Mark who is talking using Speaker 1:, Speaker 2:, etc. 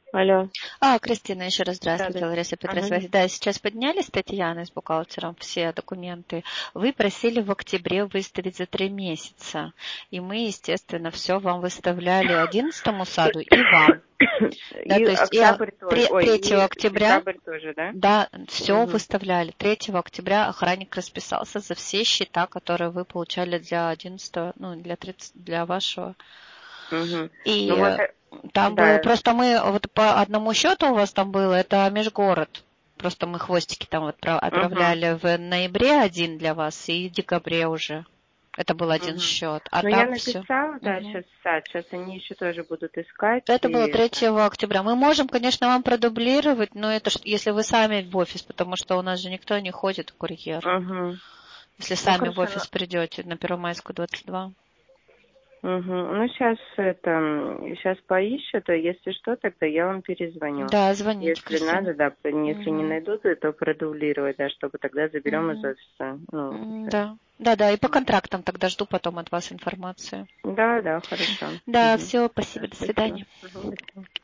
Speaker 1: Алло.
Speaker 2: Кристина, еще раз здравствуйте,
Speaker 1: Да.
Speaker 2: Лариса
Speaker 1: Ага.
Speaker 2: Петросвязи. Да, сейчас подняли с Татьяной, с бухгалтером, все документы. Вы просили в октябре выставить за 3 месяца. И мы, естественно, все вам выставляли 11-му саду и вам. Да,
Speaker 1: И
Speaker 2: то есть
Speaker 1: октябрь тоже.
Speaker 2: 3
Speaker 1: И
Speaker 2: октября,
Speaker 1: декабрь тоже, да?
Speaker 2: да, все
Speaker 1: Угу.
Speaker 2: выставляли. 3 октября охранник расписался за все счета, которые вы получали для 11-го, ну, для вашего.
Speaker 1: Угу. Ну вот,
Speaker 2: И там было,
Speaker 1: да.
Speaker 2: просто мы вот по одному счету у вас там было, это межгород. Просто мы хвостики там
Speaker 1: Угу.
Speaker 2: отправляли в ноябре один для вас и в декабре уже. Это был один
Speaker 1: Угу.
Speaker 2: счет. А
Speaker 1: Ну я
Speaker 2: так все.
Speaker 1: написала, да, сейчас они еще тоже будут искать.
Speaker 2: Это было
Speaker 1: И
Speaker 2: 3 октября. Мы можем, конечно, вам продублировать, но это если вы сами в офис, потому что у нас же никто не ходит, курьер.
Speaker 1: Угу.
Speaker 2: Если
Speaker 1: Ну
Speaker 2: сами в
Speaker 1: хорошо,
Speaker 2: офис придете на Первомайскую, 22.
Speaker 1: угу. Ну сейчас поищу, то если что, тогда я вам перезвоню.
Speaker 2: Да, звоните,
Speaker 1: Если
Speaker 2: Кристина.
Speaker 1: надо, да, если не
Speaker 2: Угу.
Speaker 1: найдут, то продублировать, да, чтобы тогда заберем из
Speaker 2: Угу.
Speaker 1: офиса. Ну,
Speaker 2: Да. Да, и по контрактам тогда жду потом от вас информацию.
Speaker 1: да, хорошо.
Speaker 2: Да,
Speaker 1: Угу.
Speaker 2: все,
Speaker 1: Да,
Speaker 2: спасибо, до
Speaker 1: спасибо.
Speaker 2: свидания.
Speaker 1: Угу.